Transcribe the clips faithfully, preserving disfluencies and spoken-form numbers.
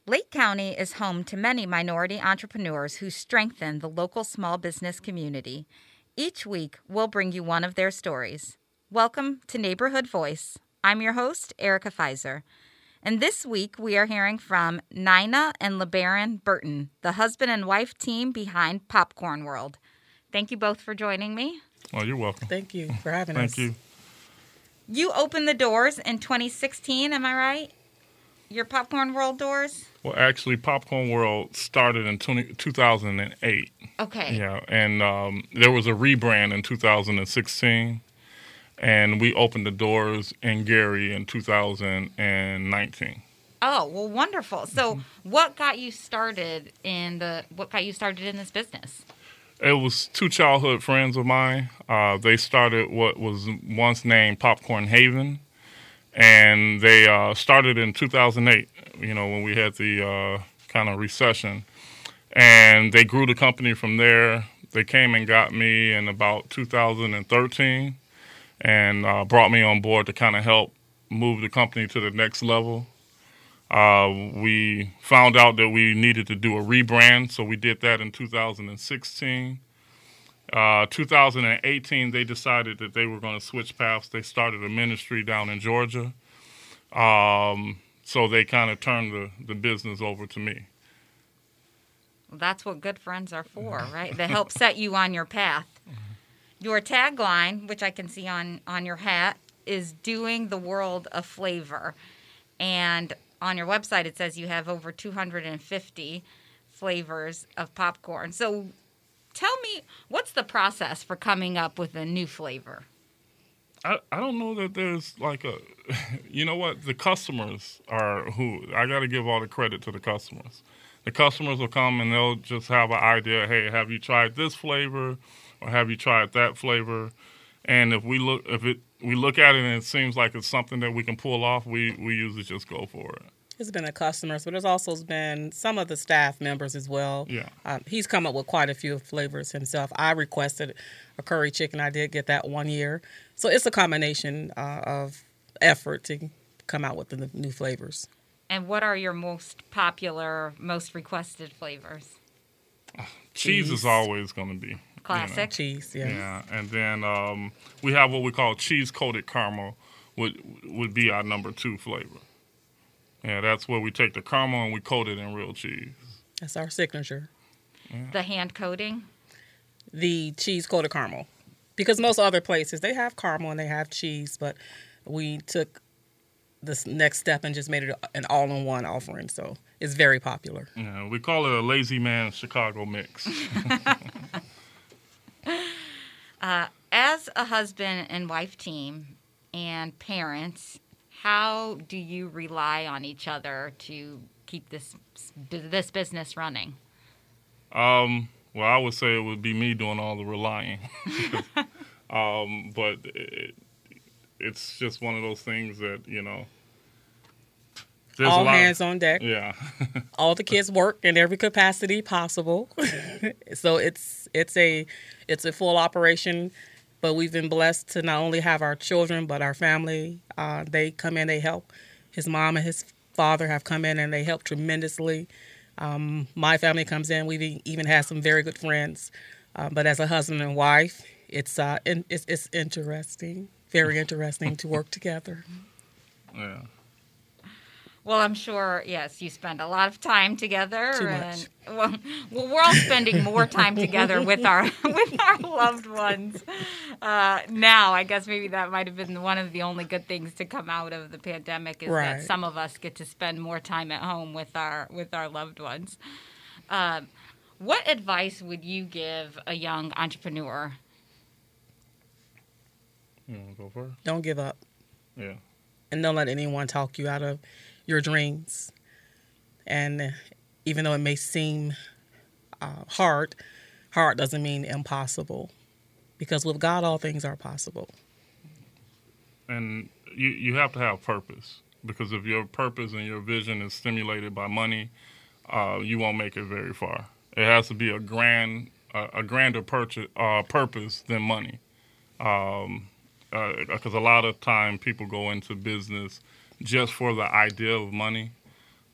Lake County is home to many minority entrepreneurs who strengthen the local small business community. Each week, we'll bring you one of their stories. Welcome to Neighborhood Voice. I'm your host, Erica Pfizer. And this week, we are hearing from Nina and LeBaron Burton, the husband and wife team behind Popcorn World. Thank you both for joining me. Well, you're welcome. Thank you for having Thank us. Thank you. You opened the doors in twenty sixteen, am I right? Your Popcorn World doors? Well, actually, Popcorn World started in two thousand eight. Okay. Yeah, and um, there was a rebrand in two thousand sixteen, and we opened the doors in Gary in two thousand nineteen. Oh, well, wonderful. So, mm-hmm. what got you started in the? What got you started in this business? It was two childhood friends of mine. Uh, they started what was once named Popcorn Haven, and they uh, started in two thousand eight, you know, when we had the uh, kind of recession. And they grew the company from there. They came and got me in about two thousand thirteen and uh, brought me on board to kind of help move the company to the next level. Uh, we found out that we needed to do a rebrand, so we did that in two thousand sixteen. Uh, two thousand eighteen, they decided that they were going to switch paths. They started a ministry down in Georgia, um, so they kind of turned the, the business over to me. Well, that's what good friends are for, right? They help set you on your path. Your tagline, which I can see on, on your hat, is doing the world a flavor. And on your website, it says you have over two hundred fifty flavors of popcorn. So tell me, what's the process for coming up with a new flavor? I, I don't know that there's like a, you know what, the customers are who, I got to give all the credit to the customers. The customers will come and they'll just have an idea, hey, have you tried this flavor or have you tried that flavor? And if we look, if it, we look at it and it seems like it's something that we can pull off, we, we usually just go for it. It's been the customers, but there's also been some of the staff members as well. Yeah. Um, he's come up with quite a few flavors himself. I requested a curry chicken. I did get that one year. So it's a combination uh, of effort to come out with the new flavors. And what are your most popular, most requested flavors? Cheese, cheese is always going to be. Classic. You know. Cheese, yeah. Yeah, and then um, we have what we call cheese-coated caramel, would would be our number two flavor. Yeah, that's where we take the caramel and we coat it in real cheese. That's our signature. Yeah. The hand coating? The cheese-coated caramel. Because most other places, they have caramel and they have cheese, but we took this next step and just made it an all-in-one offering, so it's very popular. Yeah, we call it a lazy man Chicago mix. Uh, as a husband and wife team and parents, how do you rely on each other to keep this this business running? Um, well, I would say it would be me doing all the relying. um, but it, it's just one of those things that, you know, there's all a lot hands of, on deck. Yeah. All the kids work in every capacity possible. So it's it's a it's a full operation, but we've been blessed to not only have our children but our family. Uh, they come in, they help. His mom and his father have come in and they help tremendously. Um, my family comes in. We've even had some very good friends. Uh, but as a husband and wife, it's uh in, it's, it's interesting, very interesting to work together. Yeah. Well, I'm sure, yes, you spend a lot of time together. Too and much. well, well, we're all spending more time together with our with our loved ones uh, now. I guess maybe that might have been one of the only good things to come out of the pandemic is right. that some of us get to spend more time at home with our with our loved ones. Um, what advice would you give a young entrepreneur? You want to go first? Don't give up. Yeah. And don't let anyone talk you out of your dreams. And even though it may seem uh, hard, hard doesn't mean impossible. Because with God, all things are possible. And you, you have to have purpose. Because if your purpose and your vision is stimulated by money, uh, you won't make it very far. It has to be a grand, uh, a grander purchase, uh, purpose than money. Um, because uh, a lot of time people go into business just for the idea of money.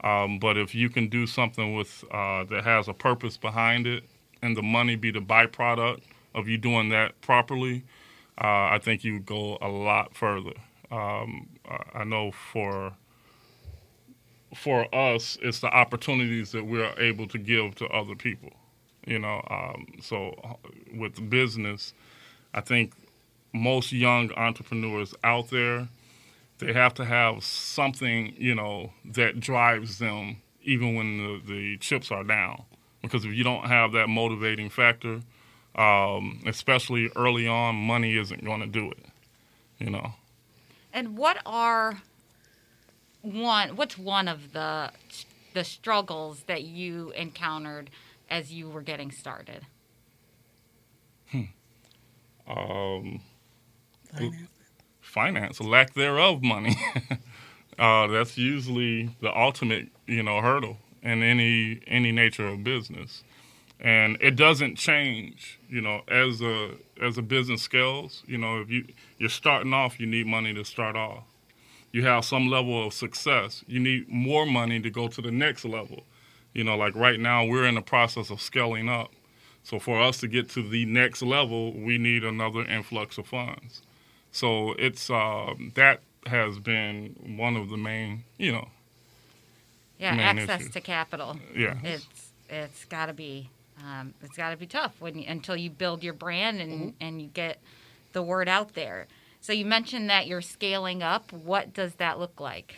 Um, but if you can do something with uh, that has a purpose behind it, and the money be the byproduct of you doing that properly, uh, I think you go a lot further. Um, I know for for us, it's the opportunities that we're able to give to other people. You know, um, so with business, I think most young entrepreneurs out there, they have to have something, you know, that drives them even when the, the chips are down. Because if you don't have that motivating factor, um, especially early on, money isn't going to do it, you know. And what are one? What's one of the the struggles that you encountered as you were getting started? Hmm. Um, Finance. finance, lack thereof, money. uh, that's usually the ultimate, you know, hurdle in any any nature of business, and it doesn't change. You know, as a as a business scales, you know, if you you're starting off, you need money to start off. You have some level of success, you need more money to go to the next level. You know, like right now, we're in the process of scaling up. So for us to get to the next level, we need another influx of funds. So it's uh, that has been one of the main, you know. Yeah, main access issues. to capital. Yeah. It's it's got to be um, it's got to be tough when you, until you build your brand and Mm-hmm. and you get the word out there. So you mentioned that you're scaling up. What does that look like?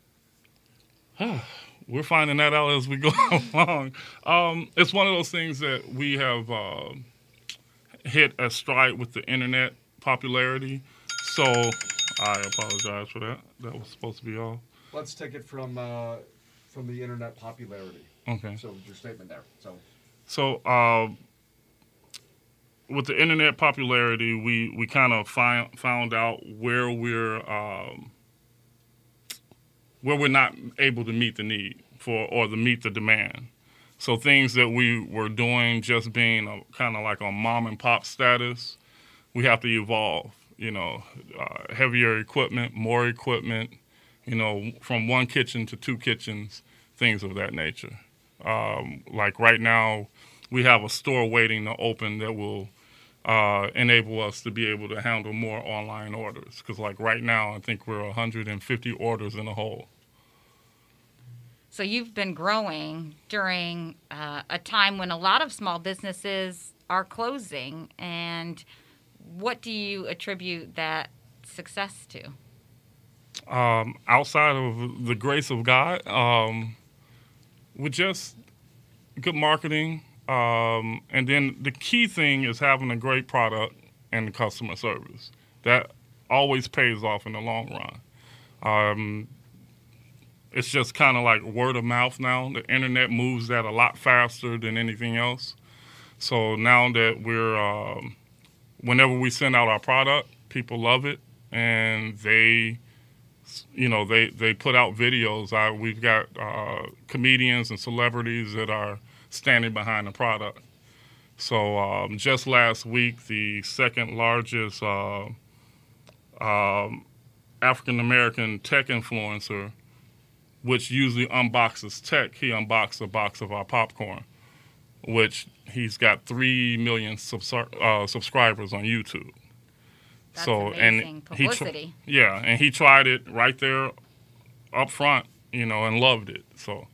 We're finding that out as we go along. Um, it's one of those things that we have uh, hit a stride with the internet popularity. So I apologize for that. That was supposed to be all. Let's take it from uh, from the internet popularity. Okay. So your statement there. So So uh, with the internet popularity, we, we kind of find, found out where we're um, where we're not able to meet the need for or to meet the demand. So things that we were doing just being a, kind of like a mom and pop status, we have to evolve. You know, uh, heavier equipment, more equipment. You know, from one kitchen to two kitchens, things of that nature. Um, like right now, we have a store waiting to open that will uh, enable us to be able to handle more online orders. Because like right now, I think we're one hundred fifty orders in a hole. So you've been growing during uh, a time when a lot of small businesses are closing. And what do you attribute that success to? Um, outside of the grace of God, um, with just good marketing, um, and then the key thing is having a great product and customer service. That always pays off in the long run. Um, it's just kind of like word of mouth now. The internet moves that a lot faster than anything else. So now that we're, um, whenever we send out our product, people love it, and they, you know, they, they put out videos. I, we've got uh, comedians and celebrities that are standing behind the product. So um, just last week, the second largest uh, um, African-American tech influencer, which usually unboxes tech, he unboxed a box of our popcorn, which he's got three million subs- uh, subscribers on YouTube. That's so amazing and publicity. He tr- yeah, and he tried it right there up front, you know, and loved it. So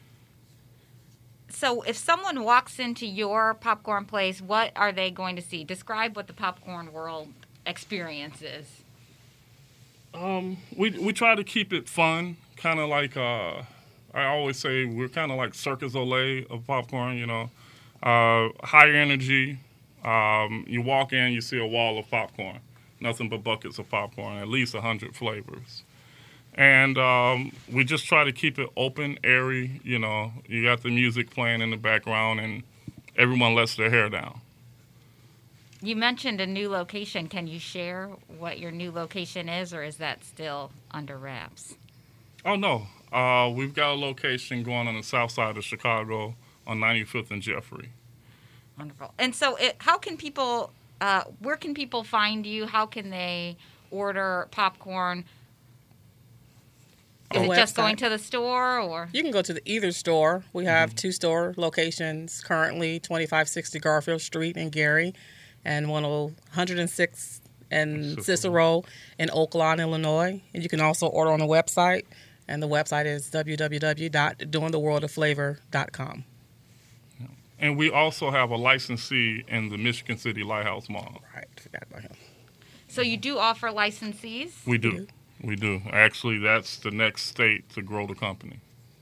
So if someone walks into your popcorn place, what are they going to see? Describe what the popcorn world experience is. um, we we try to keep it fun, kind of like uh, I always say we're kind of like Circus Olay of popcorn, you know, uh, high energy. Um, you walk in, you see a wall of popcorn, nothing but buckets of popcorn, at least a hundred flavors. And um, we just try to keep it open, airy. You know, you got the music playing in the background, and everyone lets their hair down. You mentioned a new location. Can you share what your new location is, or is that still under wraps? Oh, no. Uh, we've got a location going on the south side of Chicago on ninety-fifth and Jeffrey. Wonderful. And so it, how can people, uh, where can people find you? How can they order popcorn? Is The it just website. going to the store or? You can go to the either store. We have two store locations currently, twenty-five sixty Garfield Street in Gary and one oh one six in Cicero. Cicero in Oak Lawn, Illinois. And you can also order on the website, and the website is w w w dot doing the world of flavor dot com. And we also have a licensee in the Michigan City Lighthouse Mall. Right, forgot about him. So you do offer licensees? We do. We do. Actually, that's the next state to grow the company.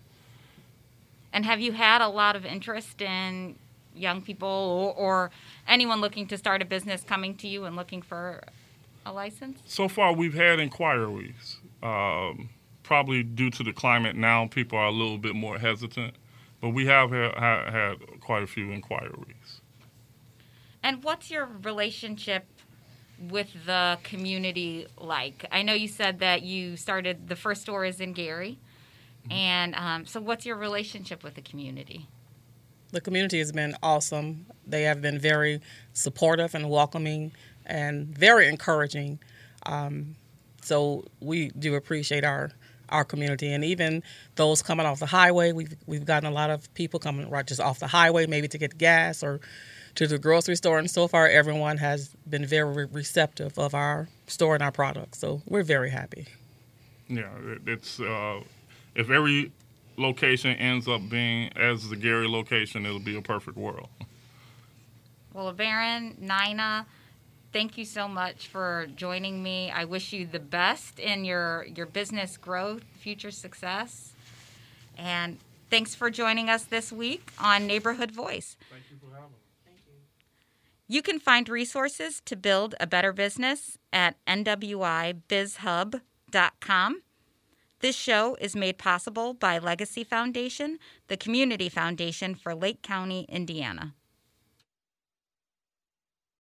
And have you had a lot of interest in young people or, or anyone looking to start a business coming to you and looking for a license? So far, we've had inquiries. Um, probably due to the climate now, people are a little bit more hesitant. But we have ha- ha- had quite a few inquiries. And what's your relationship with the community like? I know you said that you started, the first store is in Gary. Mm-hmm. And um, so what's your relationship with the community? The community has been awesome. They have been very supportive and welcoming and very encouraging. Um, so we do appreciate our our community, and even those coming off the highway. We've we've gotten a lot of people coming right just off the highway, maybe to get gas or to the grocery store. And so far, everyone has been very receptive of our store and our products. So we're very happy. Yeah, it, it's uh, if every location ends up being as the Gary location, it'll be a perfect world. Well, Baron, Nina, thank you so much for joining me. I wish you the best in your, your business growth, future success. And thanks for joining us this week on Neighborhood Voice. Thank you for having me. Thank you. You can find resources to build a better business at N W I biz hub dot com. This show is made possible by Legacy Foundation, the community foundation for Lake County, Indiana.